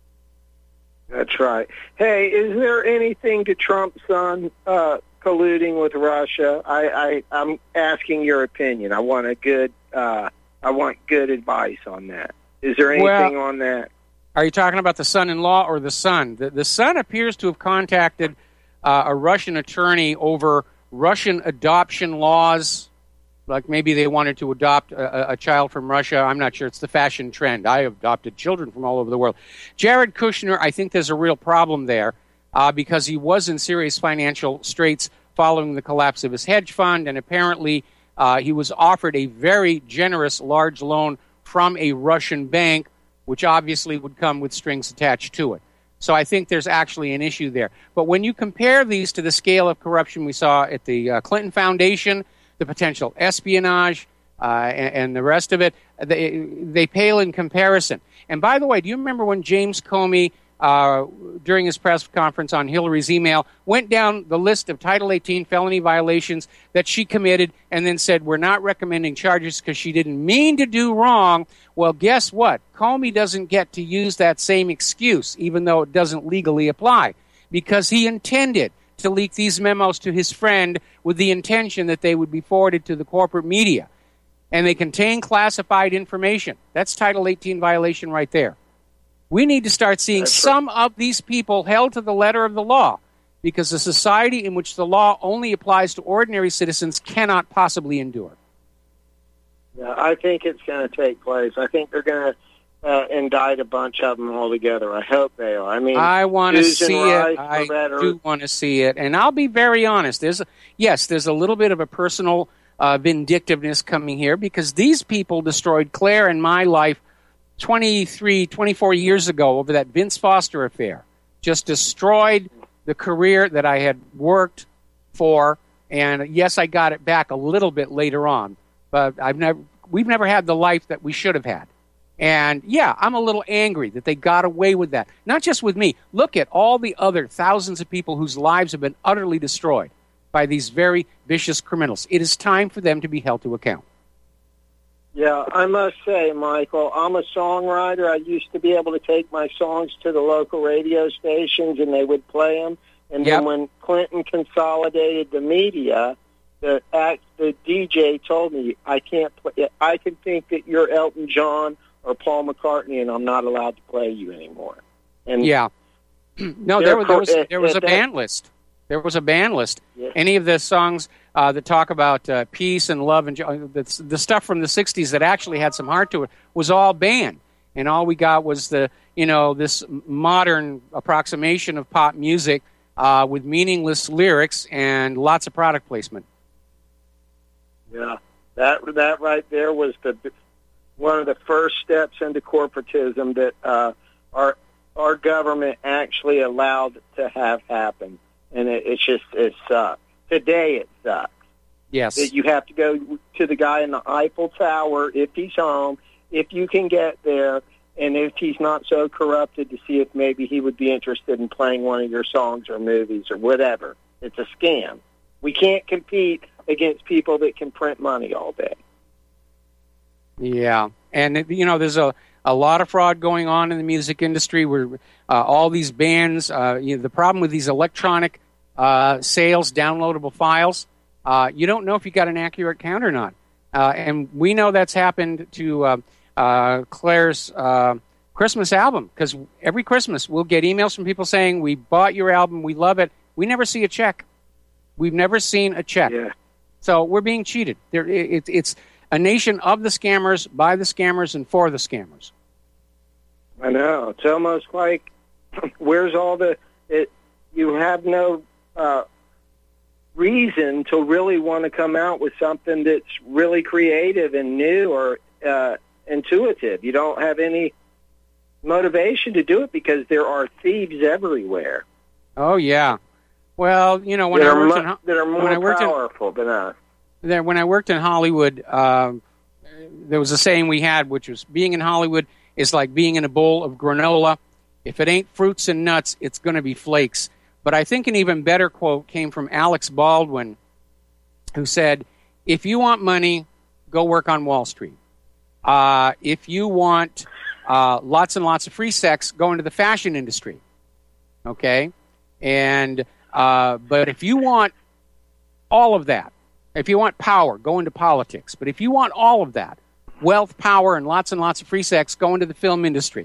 That's right. Hey, is there anything to Trump's son uh, colluding with Russia? I, I, I'm asking your opinion. I want a good... Uh, I want good advice on that. Is there anything well, on that? Are you talking about the son-in-law or the son? The, the son appears to have contacted uh, a Russian attorney over Russian adoption laws, like maybe they wanted to adopt a, a child from Russia. I'm not sure. It's the fashion trend. I have adopted children from all over the world. Jared Kushner, I think there's a real problem there uh, because he was in serious financial straits following the collapse of his hedge fund, and apparently Uh, he was offered a very generous large loan from a Russian bank, which obviously would come with strings attached to it. So I think there's actually an issue there. But when you compare these to the scale of corruption we saw at the uh, Clinton Foundation, the potential espionage, uh, and, and the rest of it, they, they pale in comparison. And by the way, do you remember when James Comey, Uh, during his press conference on Hillary's email, went down the list of Title eighteen felony violations that she committed and then said, we're not recommending charges because she didn't mean to do wrong? Well, guess what? Comey doesn't get to use that same excuse, even though it doesn't legally apply, because he intended to leak these memos to his friend with the intention that they would be forwarded to the corporate media. And they contain classified information. That's Title eighteen violation right there. We need to start seeing That's some right. of these people held to the letter of the law, because a society in which the law only applies to ordinary citizens cannot possibly endure. Yeah, I think it's going to take place. I think they're going to uh, indict a bunch of them altogether. I hope they are. I mean, I want to Susan see Rice, it. I Loretta, do want to see it. And I'll be very honest. There's a, yes, there's a little bit of a personal uh, vindictiveness coming here, because these people destroyed Claire and my life twenty-three, twenty-four years ago over that Vince Foster affair. Just destroyed the career that I had worked for, and yes, I got it back a little bit later on, but I've never, we've never had the life that we should have had. And yeah, I'm a little angry that they got away with that. Not just with me. Look at all the other thousands of people whose lives have been utterly destroyed by these very vicious criminals. It is time for them to be held to account. Yeah, I must say, Michael, I'm a songwriter. I used to be able to take my songs to the local radio stations, and they would play them. And Yep. then when Clinton consolidated the media, the act, the D J told me, I can't play. I can think that you're Elton John or Paul McCartney, and I'm not allowed to play you anymore. And yeah. No, there was, there was, there was a ban list. There was a ban list. Yeah. Any of the songs uh, that talk about uh, peace and love and jo- the, the stuff from the sixties that actually had some heart to it was all banned. And all we got was the, you know, this modern approximation of pop music uh, with meaningless lyrics and lots of product placement. Yeah, that that right there was the one of the first steps into corporatism that uh, our our government actually allowed to have happen. And it, it's just, it sucks. Today it sucks. Yes. That you have to go to the guy in the Eiffel Tower, if he's home, if you can get there, and if he's not so corrupted, to see if maybe he would be interested in playing one of your songs or movies or whatever. It's a scam. We can't compete against people that can print money all day. Yeah. And, you know, there's a, a lot of fraud going on in the music industry. Where uh, all these bands, uh, you know, the problem with these electronic uh, sales, downloadable files, uh, you don't know if you got an accurate count or not. Uh, and we know that's happened to uh, uh, Claire's uh, Christmas album, because every Christmas we'll get emails from people saying, we bought your album, we love it. We never see a check. We've never seen a check. Yeah. So we're being cheated. There, it, it's a nation of the scammers, by the scammers, and for the scammers. I know. It's almost like, where's all the... It, you have no uh, reason to really want to come out with something that's really creative and new or uh, intuitive. You don't have any motivation to do it because there are thieves everywhere. Oh, yeah. Well, you know, when that I worked mu- in... that are more when I worked powerful than us. There, when I worked in Hollywood, uh, there was a saying we had, which was, being in Hollywood is like being in a bowl of granola. If it ain't fruits and nuts, it's going to be flakes. But I think an even better quote came from Alex Baldwin, who said, if you want money, go work on Wall Street. Uh, if you want uh, lots and lots of free sex, go into the fashion industry. Okay? And uh, but if you want all of that, if you want power, go into politics. But if you want all of that, wealth, power, and lots and lots of free sex, go into the film industry.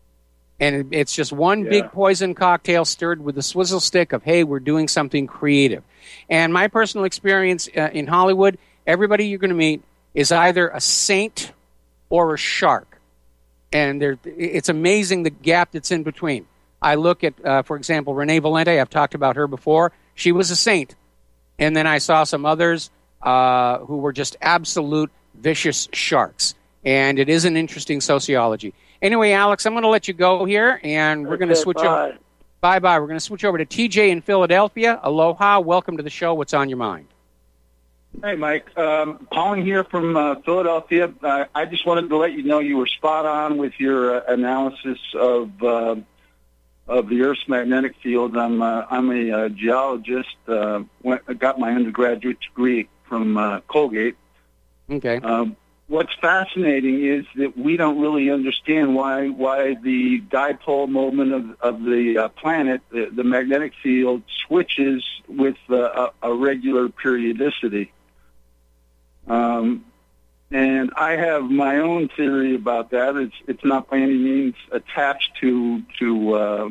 And it's just one Yeah. big poison cocktail stirred with a swizzle stick of, hey, we're doing something creative. And my personal experience uh, in Hollywood, everybody you're going to meet is either a saint or a shark. And there, it's amazing the gap that's in between. I look at, uh, for example, Renee Valente. I've talked about her before. She was a saint. And then I saw some others uh, who were just absolute vicious sharks. And it is an interesting sociology. Anyway, Alex, I'm going to let you go here, and we're going to Okay, switch bye. over. Bye-bye. We're going to switch over to T J in Philadelphia. Aloha. Welcome to the show. What's on your mind? Hey, Mike. Um, calling here from uh, Philadelphia. Uh, I just wanted to let you know you were spot on with your uh, analysis of uh, of the Earth's magnetic field. I'm uh, I'm a uh, geologist. Uh, went, I got my undergraduate degree from uh, Colgate. Okay. Um, what's fascinating is that we don't really understand why why the dipole moment of, of the uh, planet, the, the magnetic field, switches with uh, a, a regular periodicity. Um, and I have my own theory about that. It's it's not by any means attached to to uh,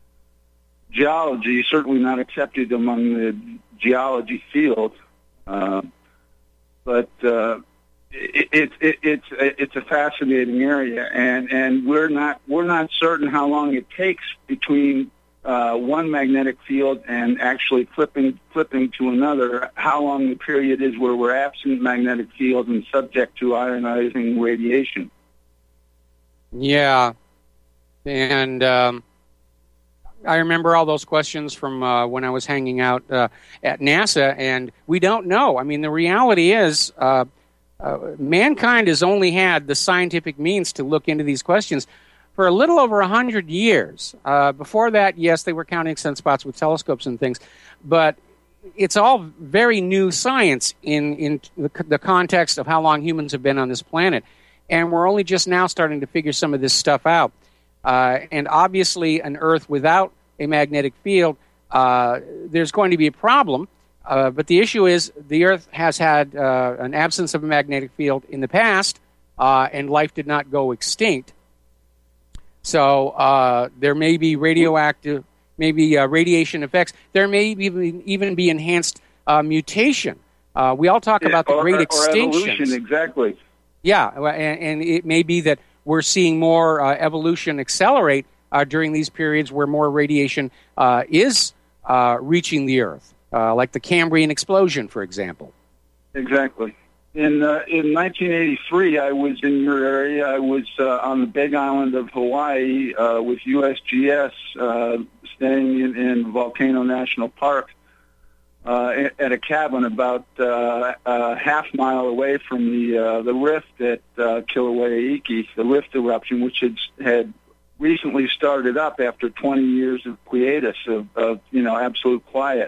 geology. Certainly not accepted among the geology field. Uh, but uh, it, it, it, it's it's a fascinating area, and, and we're not we're not certain how long it takes between uh, one magnetic field and actually flipping flipping to another. How long the period is where we're absent magnetic field and subject to ionizing radiation. Yeah. And um, I remember all those questions from uh, when I was hanging out uh, at NASA, and we don't know. I mean, the reality is uh, uh, mankind has only had the scientific means to look into these questions for a little over one hundred years. Uh, before that, yes, they were counting sunspots with telescopes and things, but it's all very new science in, in the, the context of how long humans have been on this planet. And we're only just now starting to figure some of this stuff out. Uh, and obviously, an Earth without a magnetic field, uh, there's going to be a problem. Uh, but the issue is the Earth has had uh, an absence of a magnetic field in the past, uh, and life did not go extinct. So uh, there may be radioactive, maybe uh, radiation effects. There may even, even be enhanced uh, mutation. Uh, we all talk Yeah, about the or, great or extinctions. evolution, exactly. Yeah, and, and it may be that we're seeing more uh, evolution accelerate uh, during these periods where more radiation uh, is uh, reaching the Earth, uh, like the Cambrian explosion, for example. Exactly. In uh, in nineteen eighty-three, I was in your area. I was uh, on the Big Island of Hawaii uh, with U S G S, uh, staying in, in Volcano National Park uh, at a cabin about uh, a half mile away from the uh, the rift at uh, Kilauea Iki, the rift eruption, which had had recently started up after twenty years of quietus, of, of you know absolute quiet.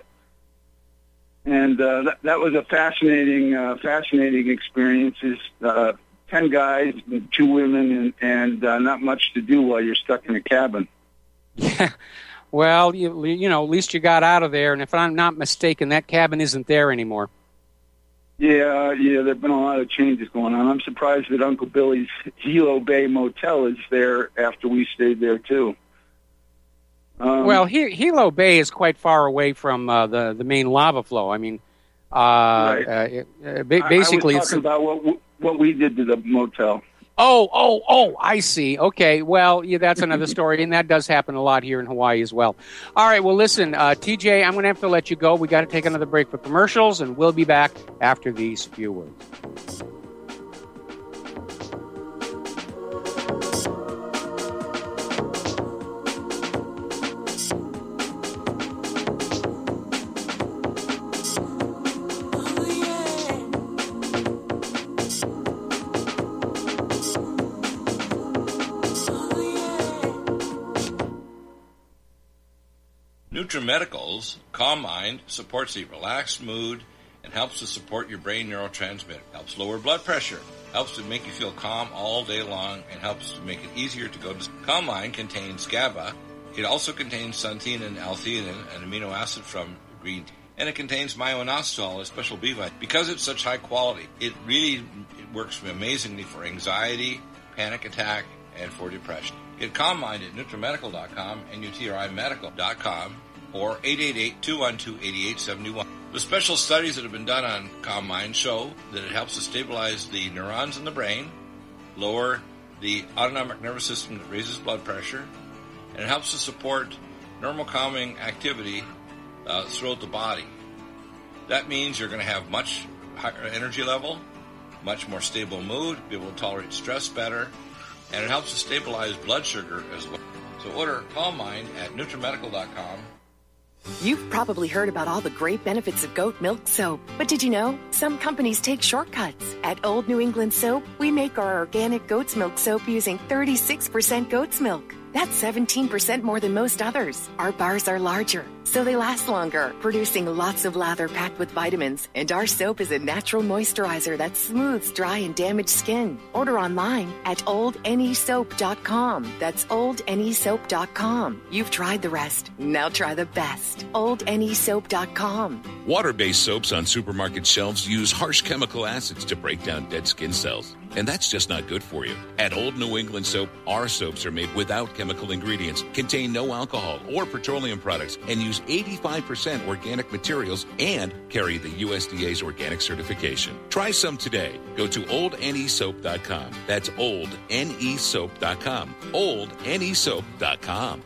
And uh, that, that was a fascinating, uh, fascinating experience. Uh, ten guys, and two women, and, and uh, not much to do while you're stuck in a cabin. Yeah. Well, you, you know, at least you got out of there, and if I'm not mistaken, that cabin isn't there anymore. Yeah, yeah, there have been a lot of changes going on. I'm surprised that Uncle Billy's Hilo Bay Motel is there after we stayed there, too. Um, well, he, Hilo Bay is quite far away from uh, the, the main lava flow. I mean, uh, right. uh, it, uh, ba- basically... I, I was talking it's, about what, what we did to the motel. Oh, oh, oh, I see. Okay, well, yeah, that's another story, and that does happen a lot here in Hawaii as well. All right, well, listen, uh, T J, I'm going to have to let you go. We got to take another break for commercials, and we'll be back after these few words. NutriMedical's Calm Mind supports a relaxed mood and helps to support your brain neurotransmitter, helps lower blood pressure, helps to make you feel calm all day long, and helps to make it easier to go to sleep. Calm Mind contains GABA. It also contains xanthine and L-theanine, an amino acid from green tea. And it contains myo-inositol, a special B vitamin. Because it's such high quality, it really it works amazingly for anxiety, panic attack, and for depression. Get Calm Mind at NutriMedical dot com and U T R I Medical dot com or eight eight eight, two one two, eight eight seven one. The special studies that have been done on Calm Mind show that it helps to stabilize the neurons in the brain, lower the autonomic nervous system that raises blood pressure, and it helps to support normal calming activity uh, throughout the body. That means you're going to have much higher energy level, much more stable mood, be able to tolerate stress better, and it helps to stabilize blood sugar as well. So order Calm Mind at NutriMedical dot com. You've probably heard about all the great benefits of goat milk soap, but did you know some companies take shortcuts? At Old New England Soap, we make our organic goat's milk soap using thirty-six percent goat's milk. That's seventeen percent more than most others. Our bars are larger, so they last longer, producing lots of lather packed with vitamins. And our soap is a natural moisturizer that smooths dry and damaged skin. Order online at old n e soap dot com. That's old n e soap dot com. You've tried the rest. Now try the best. old n e soap dot com. Water-based soaps on supermarket shelves use harsh chemical acids to break down dead skin cells. And that's just not good for you. At Old New England Soap, our soaps are made without chemical ingredients, contain no alcohol or petroleum products, and use eighty-five percent organic materials and carry the U S D A's organic certification. Try some today. Go to old n e soap dot com. That's old n e soap dot com. old n e soap dot com.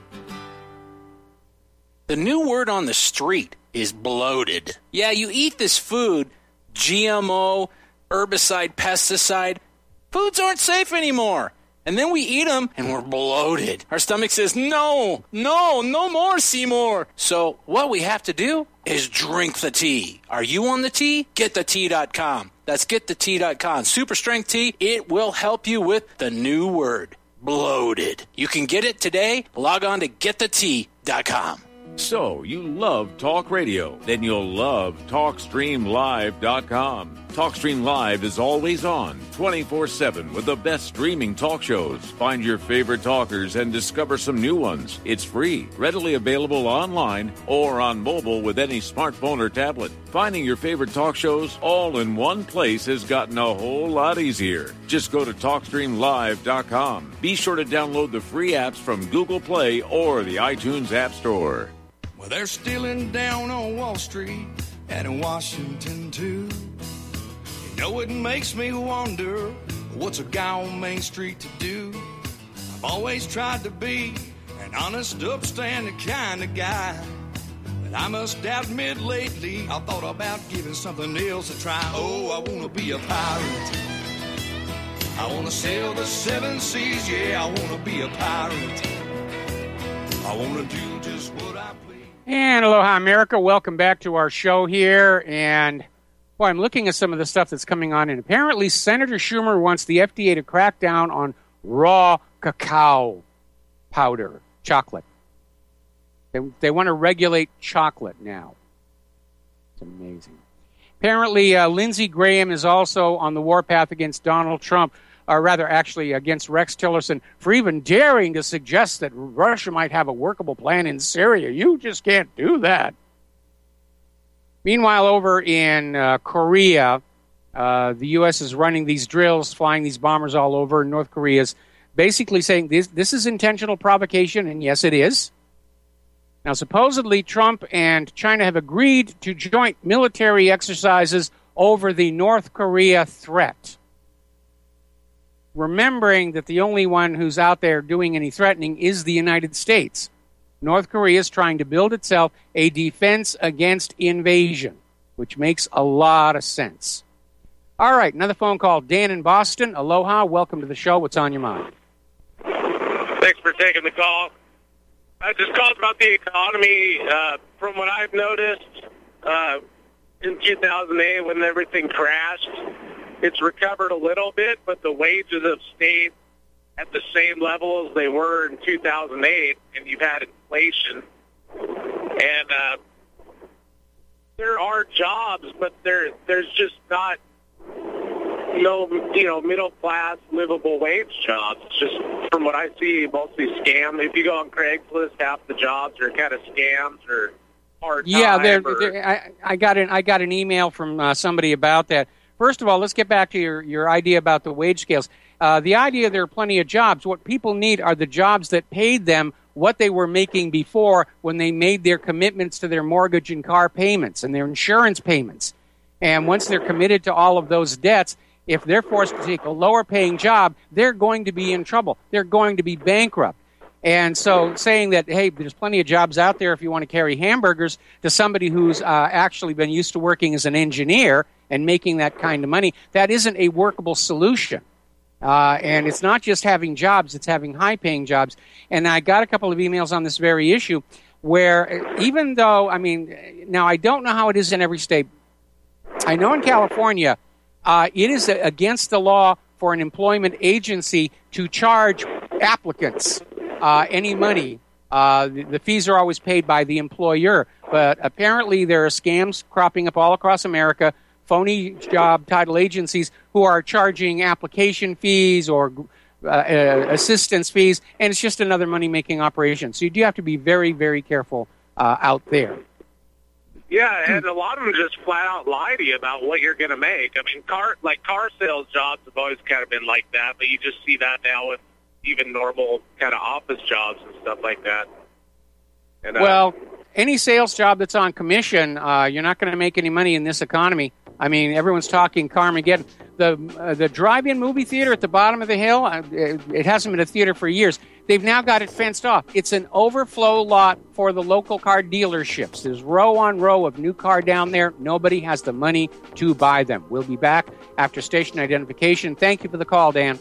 The new word on the street is bloated. Yeah, you eat this food, G M O, herbicide, pesticide. Foods aren't safe anymore. And then we eat them, and we're bloated. Our stomach says, no, no, no more, Seymour. So what we have to do is drink the tea. Are you on the tea? get the tea dot com. That's get the tea dot com. Super strength tea. It will help you with the new word, bloated. You can get it today. Log on to get the tea dot com. So, you love talk radio? Then you'll love talk stream live dot com. TalkStream Live is always on, twenty-four seven, with the best streaming talk shows. Find your favorite talkers and discover some new ones. It's free, readily available online or on mobile with any smartphone or tablet. Finding your favorite talk shows all in one place has gotten a whole lot easier. Just go to talk stream live dot com. Be sure to download the free apps from Google Play or the iTunes App Store. Well, they're stealing down on Wall Street and in Washington, too. You know, it makes me wonder, what's a guy on Main Street to do? I've always tried to be an honest, upstanding kind of guy. But I must admit lately, I thought about giving something else a try. Oh, I want to be a pirate. I want to sail the seven seas, yeah, I want to be a pirate. I want to do just what I please. And aloha, America. Welcome back to our show here. And, boy, I'm looking at some of the stuff that's coming on. And apparently Senator Schumer wants the F D A to crack down on raw cacao powder, chocolate. They, they want to regulate chocolate now. It's amazing. Apparently, uh, Lindsey Graham is also on the warpath against Donald Trump or rather actually against Rex Tillerson for even daring to suggest that Russia might have a workable plan in Syria. You just can't do that. Meanwhile, over in uh, Korea, uh, the U S is running these drills, flying these bombers all over. North Korea is basically saying this, this is intentional provocation, and yes, it is. Now, supposedly, Trump and China have agreed to joint military exercises over the North Korea threat. Remembering that the only one who's out there doing any threatening is the United States. North Korea is trying to build itself a defense against invasion, which makes a lot of sense. All right, another phone call. Dan in Boston. Aloha. Welcome to the show. What's on your mind? Thanks for taking the call. I just called about the economy. Uh, from what I've noticed, uh, in two thousand eight when everything crashed, it's recovered a little bit, but the wages have stayed at the same level as they were in two thousand eight, and you've had inflation. And uh, there are jobs, but there there's just not no you know middle class livable wage jobs. It's just from what I see, mostly scam. If you go on Craigslist, half the jobs are kind of scams or part time. Yeah, they're, or, they're, I, I got an I got an email from uh, somebody about that. First of all, let's get back to your, your idea about the wage scales. Uh, the idea there are plenty of jobs. What people need are the jobs that paid them what they were making before when they made their commitments to their mortgage and car payments and their insurance payments. And once they're committed to all of those debts, if they're forced to take a lower paying job, they're going to be in trouble. They're going to be bankrupt. And so saying that, hey, there's plenty of jobs out there if you want to carry hamburgers to somebody who's uh, actually been used to working as an engineer and making that kind of money, that isn't a workable solution. Uh, and it's not just having jobs, it's having high-paying jobs. And I got a couple of emails on this very issue where even though, I mean, now I don't know how it is in every state. I know in California, uh, it is against the law for an employment agency to charge applicants uh, any money. Uh, the, the fees are always paid by the employer. But apparently there are scams cropping up all across America, phony job title agencies who are charging application fees or uh, uh, assistance fees, and it's just another money-making operation. So you do have to be very, very careful uh, out there. Yeah, and a lot of them just flat out lie to you about what you're going to make. I mean, car like car sales jobs have always kind of been like that, but you just see that now with even normal kind of office jobs and stuff like that. And, uh, well, any sales job that's on commission, uh, you're not going to make any money in this economy. I mean, everyone's talking Carmageddon. The uh, the drive-in movie theater at the bottom of the hill, uh, it, it hasn't been a theater for years. They've now got it fenced off. It's an overflow lot for the local car dealerships. There's row on row of new car down there. Nobody has the money to buy them. We'll be back after station identification. Thank you for the call, Dan.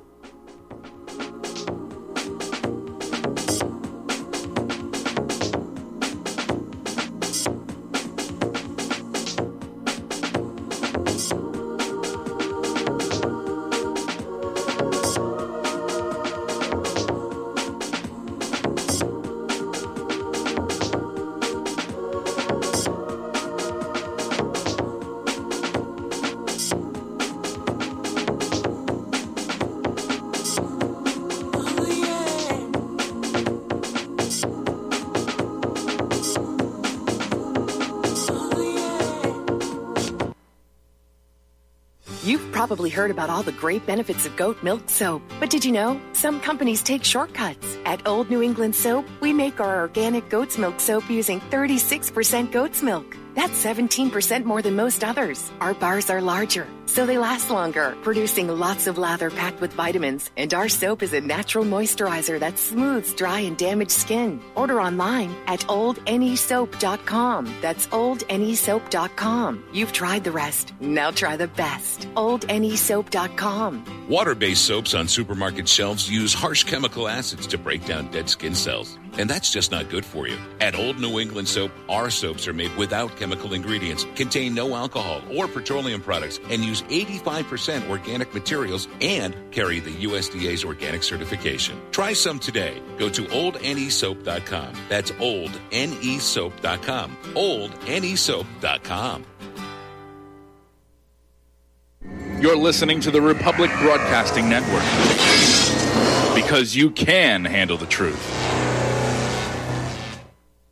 You've probably heard about all the great benefits of goat milk soap. But did you know? Some companies take shortcuts. At Old New England Soap, we make our organic goat's milk soap using thirty-six percent goat's milk. That's seventeen percent more than most others. Our bars are larger, so they last longer, producing lots of lather packed with vitamins. And our soap is a natural moisturizer that smooths dry and damaged skin. Order online at old ne soap dot com. That's old ne soap dot com. You've tried the rest. Now try the best. old ne soap dot com. Water-based soaps on supermarket shelves use harsh chemical acids to break down dead skin cells. And that's just not good for you. At Old New England Soap, our soaps are made without chemical ingredients, contain no alcohol or petroleum products, and use eighty-five percent organic materials and carry the U S D A's organic certification. Try some today. Go to old ne soap dot com. That's old ne soap dot com. old ne soap dot com. You're listening to the Republic Broadcasting Network. Because you can handle the truth.